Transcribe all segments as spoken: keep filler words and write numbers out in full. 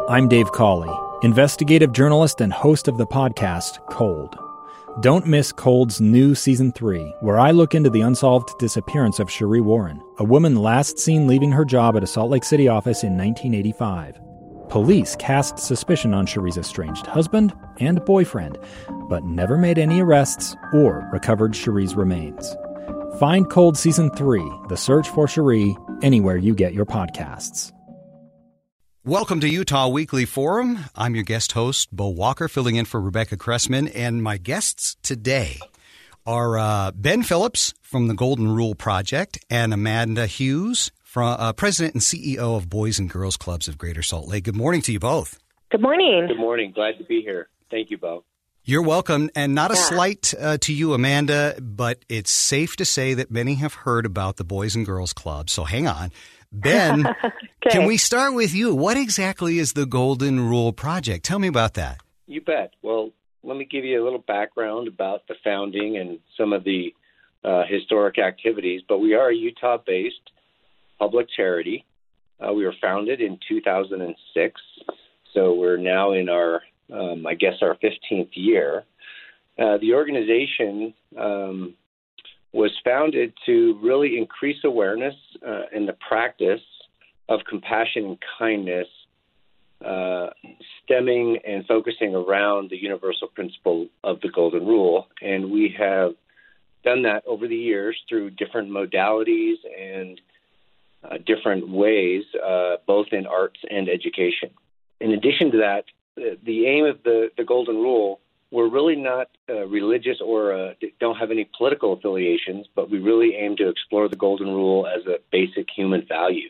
I'm Dave Cawley, investigative journalist and host of the podcast Cold. Don't miss Cold's new Season three, where I look into the unsolved disappearance of Sheree Warren, a woman last seen leaving her job at a Salt Lake City office in nineteen eighty-five. Police cast suspicion on Sheree's estranged husband and boyfriend, but never made any arrests or recovered Sheree's remains. Find Cold Season three, The Search for Sheree, anywhere you get your podcasts. Welcome to Utah Weekly Forum. I'm your guest host, Bo Walker, filling in for Rebecca Cressman. And my guests today are uh, Ben Phillips from the Golden Rule Project and Amanda Hughes, from, uh, President and C E O of Boys and Girls Clubs of Greater Salt Lake. Good morning to you both. Good morning. Good morning. Glad to be here. Thank you, Bo. You're welcome. And not a Yeah. slight uh, to you, Amanda, but it's safe to say that many have heard about the Boys and Girls Club. So hang on. Ben, Okay. can we start with you? What exactly is the Golden Rule Project? Tell me about that. You bet. Well, let me give you a little background about the founding and some of the uh, historic activities. But we are a Utah-based public charity. Uh, we were founded in two thousand six, so we're now in our, um, I guess, our fifteenth year. Uh, the organization um, was founded to really increase awareness uh, in the practice of compassion and kindness, uh, stemming and focusing around the universal principle of the Golden Rule. And we have done that over the years through different modalities and uh, different ways, uh, both in arts and education. In addition to that, the, the aim of the, the Golden Rule, we're really not uh, religious or uh, don't have any political affiliations, but we really aim to explore the Golden Rule as a basic human value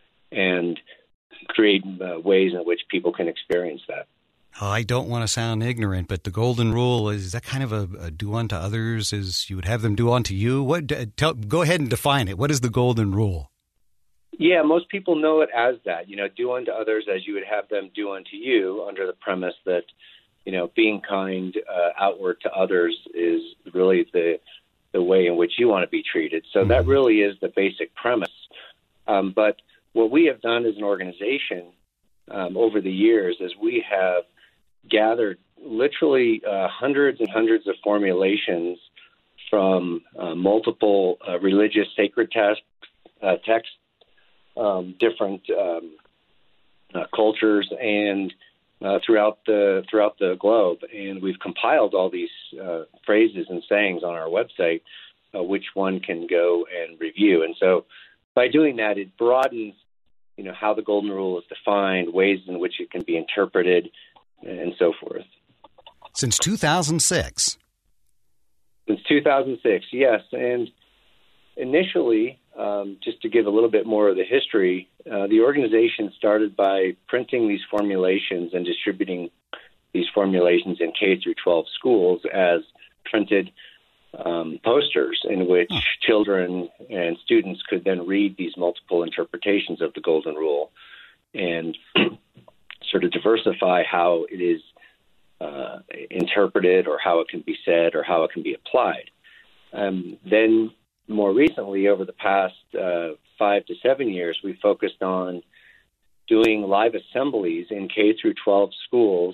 and create uh, ways in which people can experience that. Oh, I don't want to sound ignorant, but the Golden Rule, is that kind of a, a do unto others as you would have them do unto you? What? Uh, tell, go ahead and define it. What is the Golden Rule? Yeah, most people know it as that. You know, do unto others as you would have them do unto you, under the premise that, you know, being kind uh, outward to others is really the the way in which you want to be treated. So that really is the basic premise. Um, but what we have done as an organization um, over the years is we have gathered literally uh, hundreds and hundreds of formulations from uh, multiple uh, religious sacred text, uh, texts, um, different um, uh, cultures, and Uh, throughout the throughout the globe, and we've compiled all these uh, phrases and sayings on our website, uh, which one can go and review. And so, by doing that, it broadens, you know, how the Golden Rule is defined, ways in which it can be interpreted, and so forth. Since two thousand six. Since two thousand six, yes, and initially, um, just to give a little bit more of the history, uh, the organization started by printing these formulations and distributing these formulations in K through twelve schools as printed um, posters in which huh. children and students could then read these multiple interpretations of the Golden Rule and sort of diversify how it is uh, interpreted or how it can be said or how it can be applied. Um, then more recently, over the past uh, five to seven years, we focused on doing live assemblies in K through twelve schools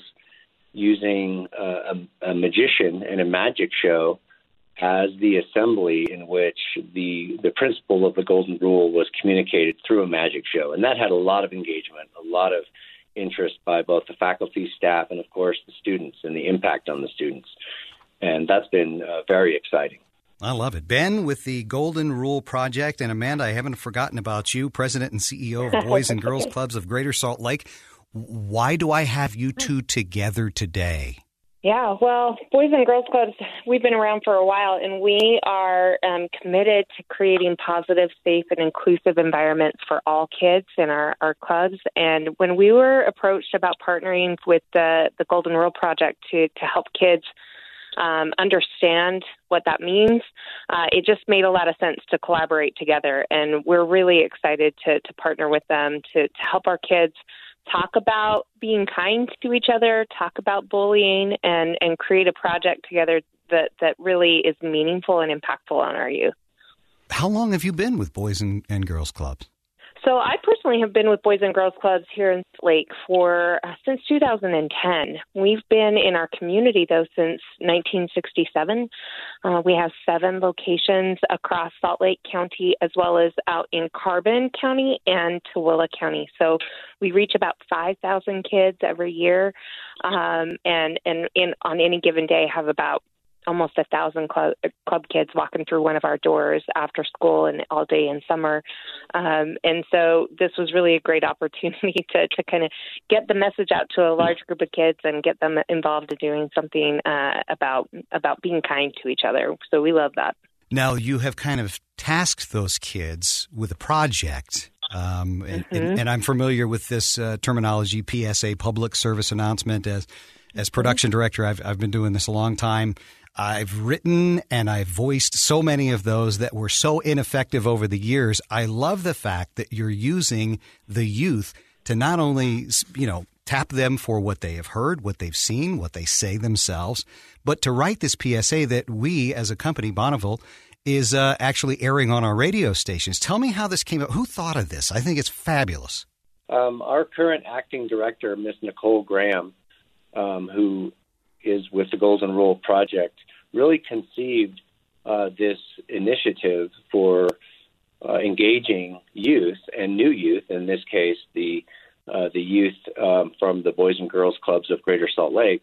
using uh, a, a magician and a magic show as the assembly in which the the principle of the Golden Rule was communicated through a magic show. And that had a lot of engagement, a lot of interest by both the faculty, staff, and, of course, the students and the impact on the students. And that's been uh, very exciting. I love it. Ben with the Golden Rule Project, and Amanda, I haven't forgotten about you, President and C E O of Boys and Girls Clubs of Greater Salt Lake. Why do I have you two together today? Yeah, well, Boys and Girls Clubs, we've been around for a while, and we are um, committed to creating positive, safe, and inclusive environments for all kids in our, our clubs. And when we were approached about partnering with the, the Golden Rule Project to, to help kids Um, understand what that means, uh, it just made a lot of sense to collaborate together. And we're really excited to, to partner with them to, to help our kids talk about being kind to each other, talk about bullying, and, and create a project together that, that really is meaningful and impactful on our youth. How long have you been with Boys and, and Girls Clubs? So I personally have been with Boys and Girls Clubs here in Salt Lake for uh, since two thousand ten. We've been in our community, though, since nineteen sixty-seven. Uh, we have seven locations across Salt Lake County, as well as out in Carbon County and Tooele County. So we reach about five thousand kids every year, um, and, and in, on any given day have about almost a thousand club, club kids walking through one of our doors after school and all day in summer. Um, and so this was really a great opportunity to, to kind of get the message out to a large group of kids and get them involved in doing something uh, about about being kind to each other. So we love that. Now, you have kind of tasked those kids with a project. Um, and, mm-hmm. and, and I'm familiar with this uh, terminology, P S A, public service announcement. As as production mm-hmm. director, I've, I've been doing this a long time. I've written and I've voiced so many of those that were so ineffective over the years. I love the fact that you're using the youth to not only, you know, tap them for what they have heard, what they've seen, what they say themselves, but to write this P S A that we as a company, Bonneville, is uh, actually airing on our radio stations. Tell me how this came up. Who thought of this? I think it's fabulous. Um, our current acting director, Miss Nicole Graham, um, who is with the Golden Rule Project, really conceived uh, this initiative for uh, engaging youth and new youth, in this case, the uh, the youth um, from the Boys and Girls Clubs of Greater Salt Lake,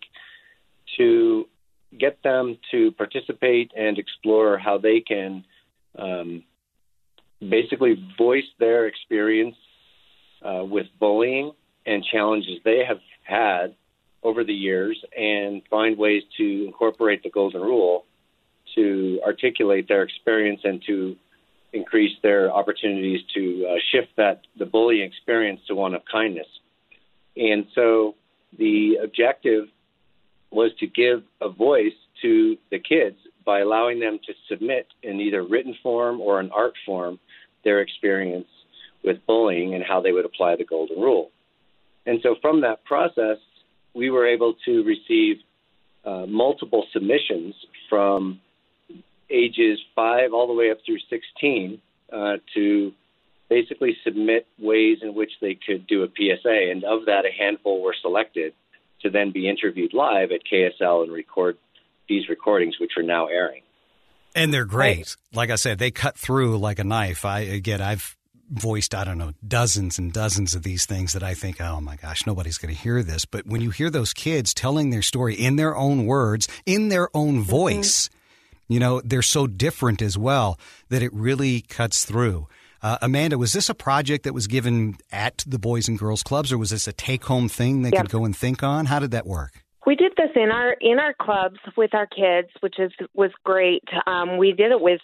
to get them to participate and explore how they can um, basically voice their experience uh, with bullying and challenges they have had over the years, and find ways to incorporate the Golden Rule to articulate their experience and to increase their opportunities to uh, shift that the bullying experience to one of kindness. And so the objective was to give a voice to the kids by allowing them to submit in either written form or an art form their experience with bullying and how they would apply the Golden Rule. And so from that process, we were able to receive uh, multiple submissions from ages five all the way up through sixteen uh, to basically submit ways in which they could do a P S A. And of that, a handful were selected to then be interviewed live at K S L and record these recordings, which are now airing. And they're great. Like I said, they cut through like a knife. I Again, I've voiced, I don't know, dozens and dozens of these things that I think, oh my gosh, nobody's going to hear this. But when you hear those kids telling their story in their own words, in their own voice, mm-hmm. you know, they're so different as well that it really cuts through. Uh, Amanda, was this a project that was given at the Boys and Girls Clubs, or was this a take-home thing they yeah. could go and think on? How did that work? We did this in our in our clubs with our kids, which is was great. Um, we did it with,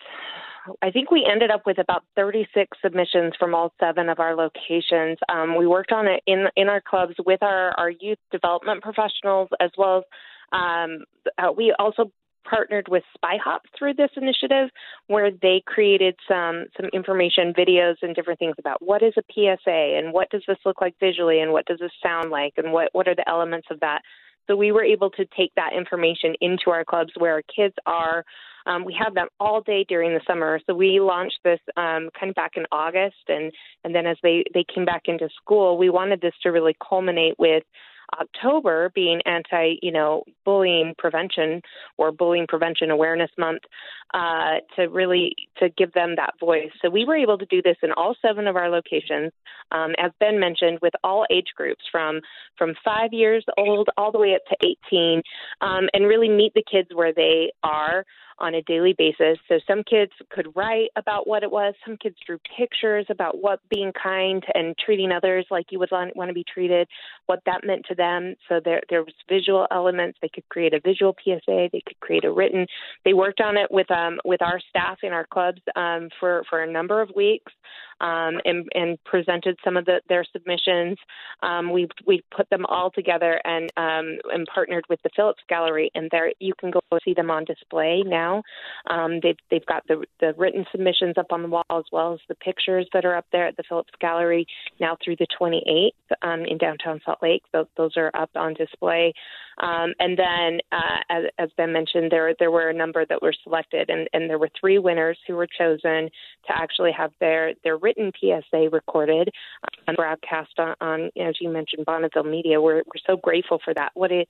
I think we ended up with about thirty-six submissions from all seven of our locations. Um, we worked on it in in our clubs with our, our youth development professionals, as well as um, uh, we also partnered with SpyHop through this initiative, where they created some some information, videos, and different things about what is a P S A and what does this look like visually and what does this sound like and what, what are the elements of that. So we were able to take that information into our clubs where our kids are. Um, we have them all day during the summer. So we launched this um, kind of back in August. And, and then as they, they came back into school, we wanted this to really culminate with October being anti, you know, bullying prevention or bullying prevention awareness month, uh, to really to give them that voice. So we were able to do this in all seven of our locations, um, as Ben mentioned, with all age groups from from five years old all the way up to eighteen, um, and really meet the kids where they are on a daily basis. So some kids could write about what it was. Some kids drew pictures about what being kind and treating others like you would want to be treated, what that meant to them. So there, there was visual elements. They could create a visual P S A. They could create a written. They worked on it with um, with our staff in our clubs um, for, for a number of weeks um, and, and presented some of the, their submissions. Um, we we put them all together and um, and partnered with the Phillips Gallery, and there you can go see them on display now. Um, they've, they've got the, the written submissions up on the wall, as well as the pictures that are up there at the Phillips Gallery now through the twenty-eighth um, in downtown Salt Lake. Those, those are up on display. Um, and then, uh, as, as Ben mentioned, there there were a number that were selected, and, and there were three winners who were chosen to actually have their, their written P S A recorded and broadcast on, on, as you mentioned, Bonneville Media. We're, we're so grateful for that. What a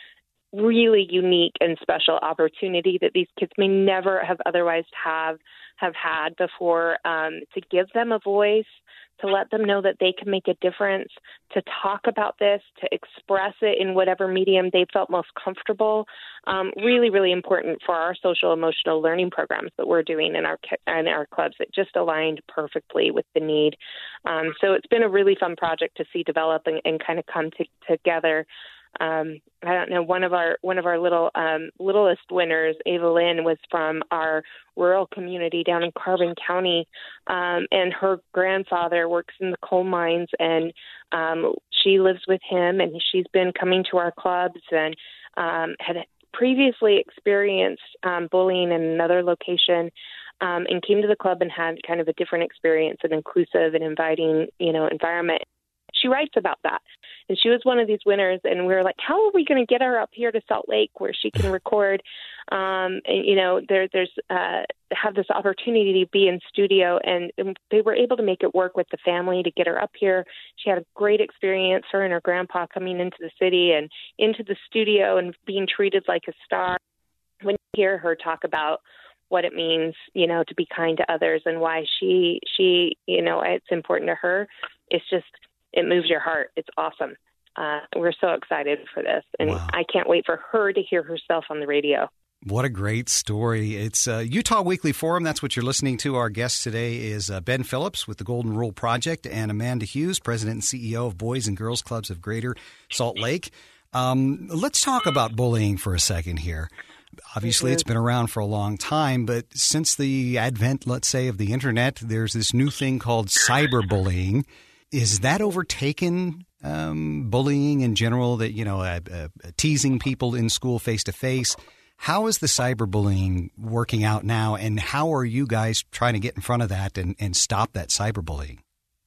really unique and special opportunity that these kids may never have otherwise have have had before, um, to give them a voice, to let them know that they can make a difference, to talk about this, to express it in whatever medium they felt most comfortable. Um, really, really important for our social emotional learning programs that we're doing in our in our clubs. It just aligned perfectly with the need. Um, so it's been a really fun project to see develop and, and kind of come to, together. Um, I don't know. One of our one of our little um, littlest winners, Ava Lynn, was from our rural community down in Carbon County, um, and her grandfather works in the coal mines, and um, she lives with him, and she's been coming to our clubs and um, had previously experienced um, bullying in another location. Um, and came to the club and had kind of a different experience, an inclusive and inviting, you know, environment. She writes about that. And she was one of these winners. And we were like, how are we going to get her up here to Salt Lake where she can record, um, and, you know, there, there's uh, have this opportunity to be in studio. And, and they were able to make it work with the family to get her up here. She had a great experience, her and her grandpa coming into the city and into the studio and being treated like a star. When you hear her talk about what it means, you know, to be kind to others and why she, she, you know, it's important to her, it's just, it moves your heart. It's awesome. Uh, we're so excited for this. And wow. I can't wait for her to hear herself on the radio. What a great story. It's uh, Utah Weekly Forum. That's what you're listening to. Our guest today is uh, Ben Phillips with the Golden Rule Project and Amanda Hughes, President and C E O of Boys and Girls Clubs of Greater Salt Lake. Um, let's talk about bullying for a second here. Obviously, it's been around for a long time, but since the advent, let's say, of the Internet, there's this new thing called cyberbullying. Is that overtaken um, bullying in general, that, you know, uh, uh, teasing people in school face-to-face? How is the cyberbullying working out now, and how are you guys trying to get in front of that and, and stop that cyberbullying?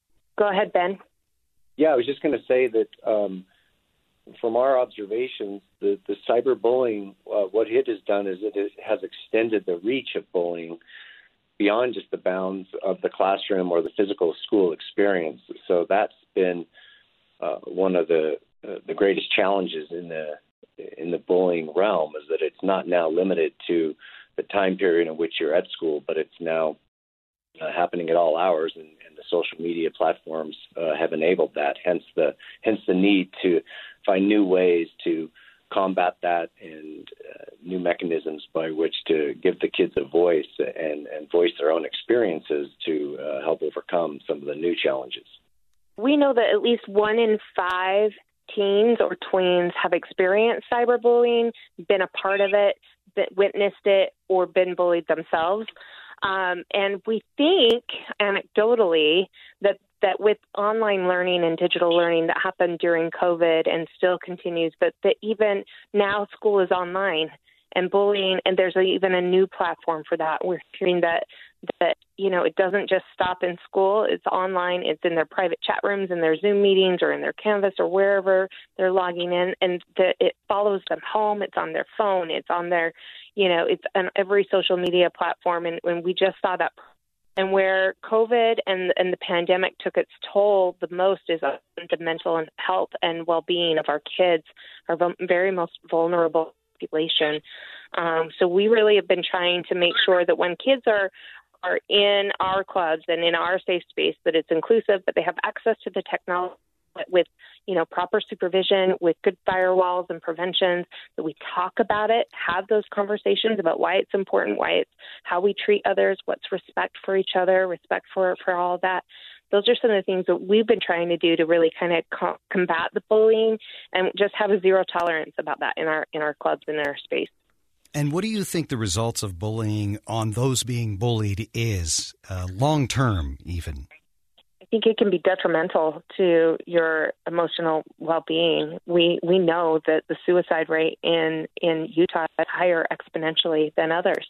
Go ahead, Ben. Yeah, I was just going to say that um, from our observations, the, the cyberbullying, uh, what it has done is it has extended the reach of bullying beyond just the bounds of the classroom or the physical school experience. So that's been uh, one of the uh, the greatest challenges in the in the bullying realm, is that it's not now limited to the time period in which you're at school, but it's now uh, happening at all hours, and, and the social media platforms uh, have enabled that. Hence the hence the need to find new ways to combat that, and uh, new mechanisms by which to give the kids a voice and, and voice their own experiences to uh, help overcome some of the new challenges. We know that at least one in five teens or tweens have experienced cyberbullying, been a part of it, witnessed it, or been bullied themselves. Um, and we think, anecdotally, that that with online learning and digital learning that happened during COVID and still continues, but that even now school is online and bullying, and there's a, even a new platform for that. We're hearing that, that, you know, it doesn't just stop in school. It's online. It's in their private chat rooms, in their Zoom meetings, or in their Canvas, or wherever they're logging in, and the, it follows them home. It's on their phone. It's on their, you know, it's on every social media platform. And when we just saw that. And where COVID and, and the pandemic took its toll the most is on the mental health and well-being of our kids, our very most vulnerable population. Um, so we really have been trying to make sure that when kids are are in our clubs and in our safe space, that it's inclusive, but they have access to the technology with, you know, proper supervision, with good firewalls and preventions, that we talk about it, have those conversations about why it's important, why it's how we treat others, what's respect for each other, respect for, for all of that. Those are some of the things that we've been trying to do to really kind of co- combat the bullying and just have a zero tolerance about that in our in our clubs and in our space. And what do you think the results of bullying on those being bullied is, uh, long term even? I think it can be detrimental to your emotional well-being. We we know that the suicide rate in, in Utah is higher exponentially than others.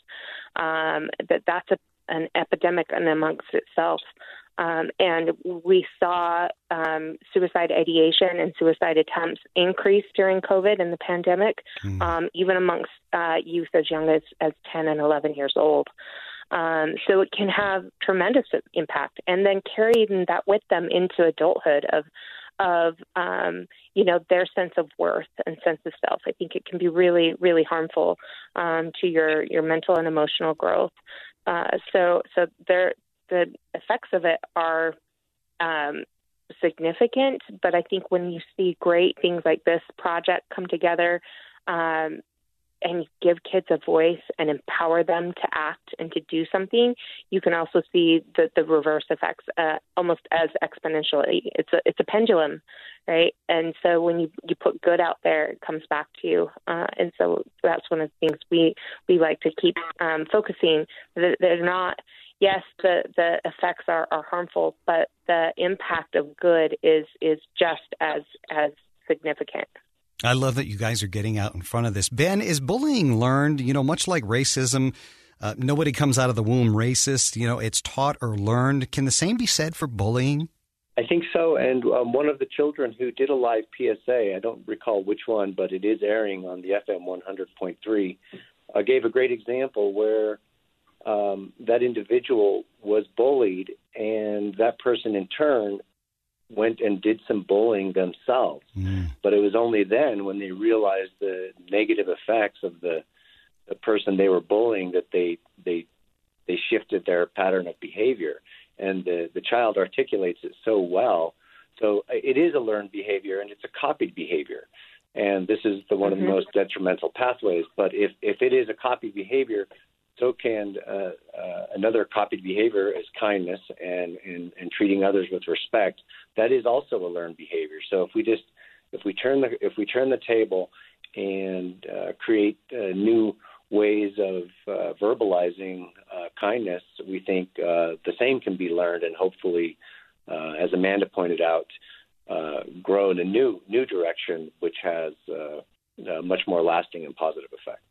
Um, that that's a, an epidemic in amongst itself. Um, and we saw um, suicide ideation and suicide attempts increase during COVID and the pandemic, mm. um, even amongst uh, youth as young as, as ten and eleven years old. Um, so it can have tremendous impact, and then carrying that with them into adulthood of, of um, you know, their sense of worth and sense of self. I think it can be really, really harmful um, to your, your mental and emotional growth. Uh, so, so there, the effects of it are um, significant. But I think when you see great things like this project come together, um, and give kids a voice and empower them to act and to do something, you can also see the, the reverse effects uh, almost as exponentially. It's a it's a pendulum, right? And so when you, you put good out there, it comes back to you. Uh, and so that's one of the things we, we like to keep um, focusing. They're not, yes, the, the effects are, are harmful, but the impact of good is is just as as significant. I love that you guys are getting out in front of this. Ben, is bullying learned? You know, much like racism, uh, nobody comes out of the womb racist. You know, it's taught or learned. Can the same be said for bullying? I think so. And um, one of the children who did a live P S A, I don't recall which one, but it is airing on the F M one hundred point three, uh, gave a great example where um, that individual was bullied, and that person in turn went and did some bullying themselves. Mm. But it was only then when they realized the negative effects of the, the person they were bullying that they they they shifted their pattern of behavior. And the, the child articulates it so well. So it is a learned behavior, and it's a copied behavior. And this is the one mm-hmm. of the most detrimental pathways. But if, if it is a copied behavior, so can uh, uh, another copied behavior is kindness and, and, and treating others with respect. That is also a learned behavior. So if we just if we turn the if we turn the table and uh, create uh, new ways of uh, verbalizing uh, kindness, we think uh, the same can be learned, and hopefully, uh, as Amanda pointed out, uh, grow in a new new direction, which has uh, a much more lasting and positive effect.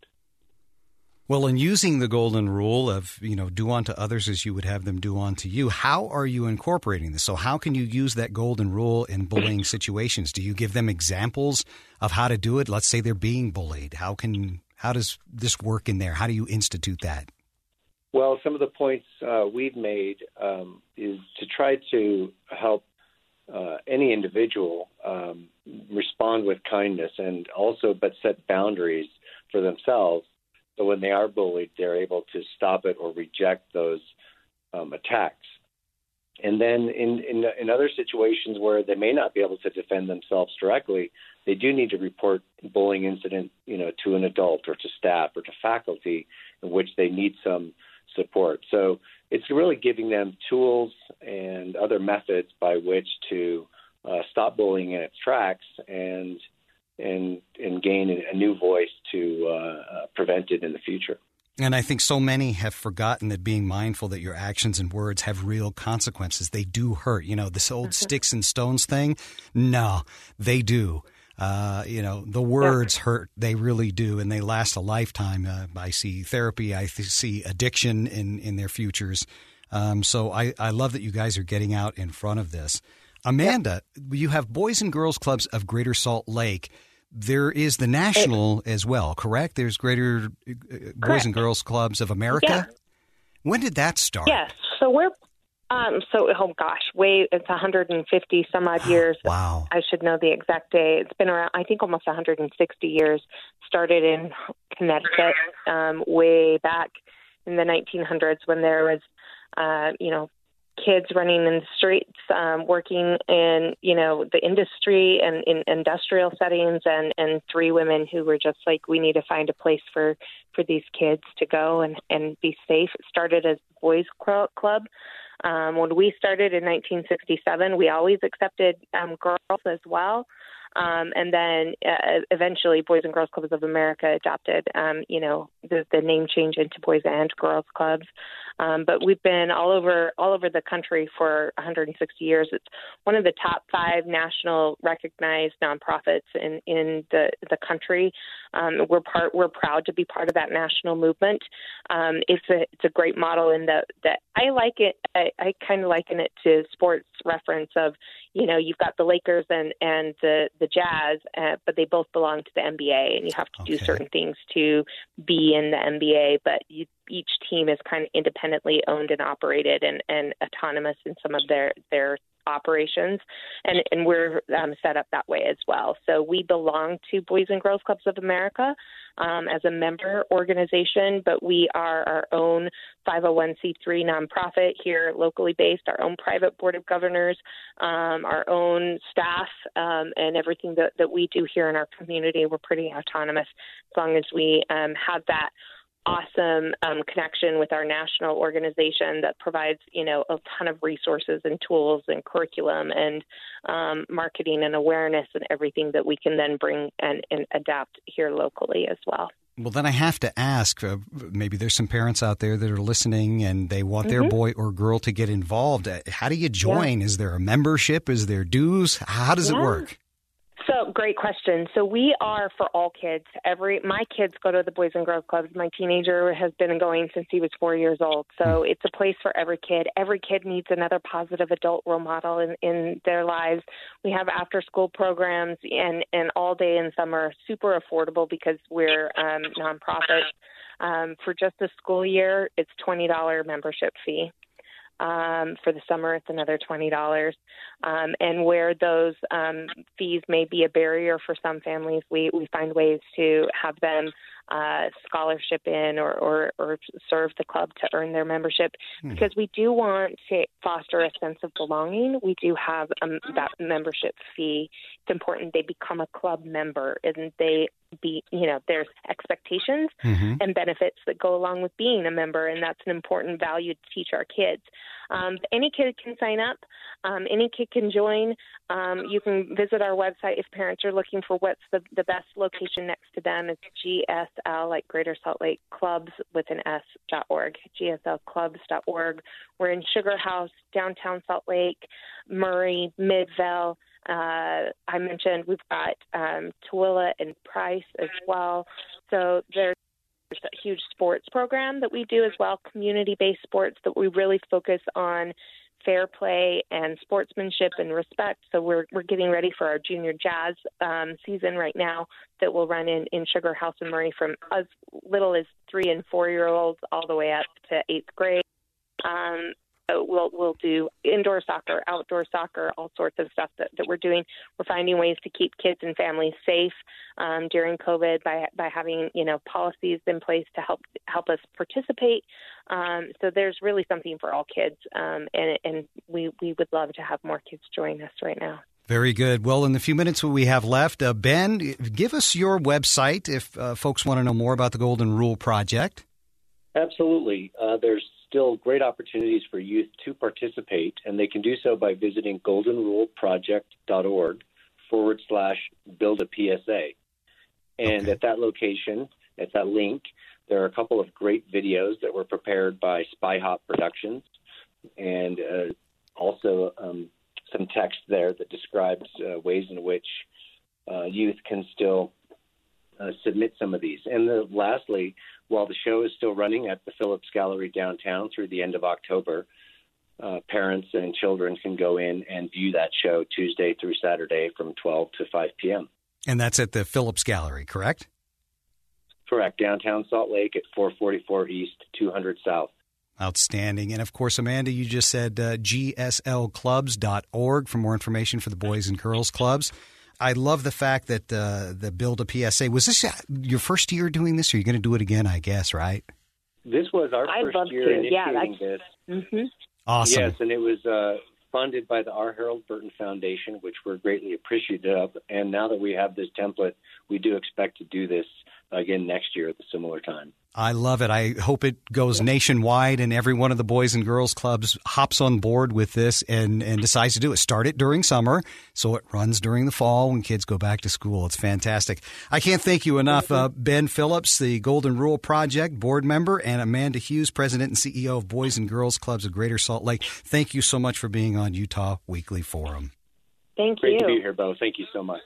Well, in using the golden rule of, you know, do unto others as you would have them do unto you, how are you incorporating this? So how can you use that golden rule in bullying situations? Do you give them examples of how to do it? Let's say they're being bullied. How can how does this work in there? How do you institute that? Well, some of the points uh, we've made um, is to try to help uh, any individual um, respond with kindness, and also but set boundaries for themselves. So when they are bullied, they're able to stop it or reject those um, attacks. And then in, in in other situations where they may not be able to defend themselves directly, they do need to report bullying incident, you know, to an adult or to staff or to faculty in which they need some support. So it's really giving them tools and other methods by which to uh, stop bullying in its tracks and and and gain a new voice to uh, uh, prevent it in the future. And I think so many have forgotten that being mindful that your actions and words have real consequences. They do hurt. You know, this old sticks and stones thing, no, they do. Uh, you know, the words yeah. hurt. They really do, and they last a lifetime. Uh, I see therapy. I th- see addiction in, in their futures. Um, so I, I love that you guys are getting out in front of this. Amanda, yeah. you have Boys and Girls Clubs of Greater Salt Lake. There is the national as well, correct? There's Greater uh, Boys and Girls Clubs of America. Yeah. When did that start? Yes. So we're, um, so, oh gosh, way, it's one hundred fifty some odd years. Wow. I should know the exact day. It's been around, I think, almost one hundred sixty years. Started in Connecticut um, way back in the nineteen hundreds when there was, uh, you know, kids running in the streets, um, working in, you know, the industry and in industrial settings, and, and three women who were just like, we need to find a place for, for these kids to go and, and be safe. It started as Boys Club. Um, when we started in nineteen sixty-seven, we always accepted um, girls as well. Um, and then uh, eventually Boys and Girls Clubs of America adopted, um, you know, the, the name change into Boys and Girls Clubs. Um, but we've been all over all over the country for one hundred sixty years. It's one of the top five national recognized nonprofits in, in the, the country. Um, we're part we're proud to be part of that national movement. Um, it's a it's a great model in that that I like it. I, I kind of liken it to sports reference of, you know, you've got the Lakers and, and the, the the Jazz, uh, but they both belong to the N B A, and you have to Okay. do certain things to be in the N B A, but you, each team is kind of independently owned and operated and, and autonomous in some of their, their operations, and, and we're um, set up that way as well. So we belong to Boys and Girls Clubs of America um, as a member organization, but we are our own five oh one c three nonprofit here locally based, our own private board of governors, um, our own staff, um, and everything that, that we do here in our community. We're pretty autonomous as long as we um, have that awesome um, connection with our national organization that provides, you know, a ton of resources and tools and curriculum and um, marketing and awareness and everything that we can then bring and, and adapt here locally as well. Well, then I have to ask, uh, maybe there's some parents out there that are listening and they want their Mm-hmm. boy or girl to get involved. Uh, How do you join? Yeah. Is there a membership? Is there dues? How does yeah. it work? So great question. So we are for all kids. Every my kids go to the Boys and Girls Clubs. My teenager has been going since he was four years old. So mm. it's a place for every kid. Every kid needs another positive adult role model in, in their lives. We have after school programs and, and all day and summer, super affordable because we're um, nonprofits. Um, for just the school year, it's twenty dollars membership fee. Um, for the summer, it's another twenty dollars. Um, and where those um, fees may be a barrier for some families, we, we find ways to have them uh, scholarship in or, or, or serve the club to earn their membership. Hmm. Because we do want to foster a sense of belonging. We do have um, that membership fee. It's important they become a club member and they be, you know, there's expectations mm-hmm. and benefits that go along with being a member, and that's an important value to teach our kids. Um, any kid can sign up. Um, any kid can join. Um, you can visit our website if parents are looking for what's the, the best location next to them. It's G S L, like Greater Salt Lake Clubs with an S dot org, G S L clubs dot org. We're in Sugar House, downtown Salt Lake, Murray, Midvale. Uh, I mentioned we've got um, Tooele and Price as well. So there's a huge sports program that we do as well, community-based sports that we really focus on fair play and sportsmanship and respect. So we're we're getting ready for our junior jazz um, season right now that will run in, in Sugar House and Murray from as little as three and four-year-olds all the way up to eighth grade. Um, So we'll we'll do indoor soccer, outdoor soccer, all sorts of stuff that, that we're doing. We're finding ways to keep kids and families safe um, during COVID by by having, you know, policies in place to help help us participate. Um, so there's really something for all kids, um, and and we, we would love to have more kids join us right now. Very good. Well, in the few minutes we have left, uh, Ben, give us your website if uh, folks want to know more about the Golden Rule Project. Absolutely. Uh, there's still great opportunities for youth to participate, and they can do so by visiting goldenruleproject.org forward slash build a P S A. And okay. at that location, at that link, there are a couple of great videos that were prepared by Spy Hop Productions, and uh, also um, some text there that describes uh, ways in which uh, youth can still uh, submit some of these. And the, lastly, while the show is still running at the Phillips Gallery downtown through the end of October, uh, parents and children can go in and view that show Tuesday through Saturday from twelve to five p.m. And that's at the Phillips Gallery, correct? Correct. Downtown Salt Lake at four forty-four East, two hundred South. Outstanding. And, of course, Amanda, you just said uh, G S L clubs dot org for more information for the Boys and Girls Clubs. I love the fact that uh, the Build a P S A, was this your first year doing this, or are you going to do it again, I guess, right? This was our I'd first year to. initiating yeah, this. Mm-hmm. Awesome. Yes, and it was uh, funded by the R. Harold Burton Foundation, which we're greatly appreciative of. And now that we have this template, we do expect to do this again next year at a similar time. I love it. I hope it goes nationwide and every one of the Boys and Girls Clubs hops on board with this and, and decides to do it. Start it during summer so it runs during the fall when kids go back to school. It's fantastic. I can't thank you enough. Uh, Ben Phillips, the Golden Rule Project board member, and Amanda Hughes, president and C E O of Boys and Girls Clubs of Greater Salt Lake. Thank you so much for being on Utah Weekly Forum. Thank Great you. Great to be here, Bo. Thank you so much.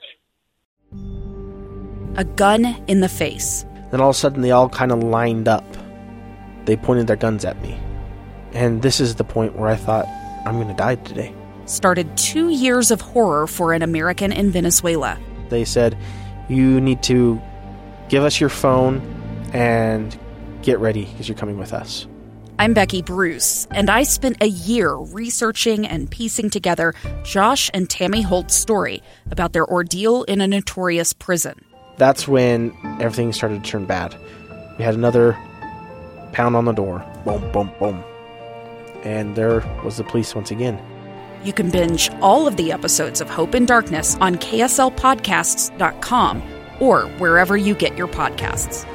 A gun in the face. Then all of a sudden they all kind of lined up. They pointed their guns at me. And this is the point where I thought, I'm going to die today. Started two years of horror for an American in Venezuela. They said, you need to give us your phone and get ready because you're coming with us. I'm Becky Bruce, and I spent a year researching and piecing together Josh and Tammy Holt's story about their ordeal in a notorious prison. That's when everything started to turn bad. We had another pound on the door. Boom, boom, boom. And there was the police once again. You can binge all of the episodes of Hope in Darkness on K S L podcasts dot com or wherever you get your podcasts.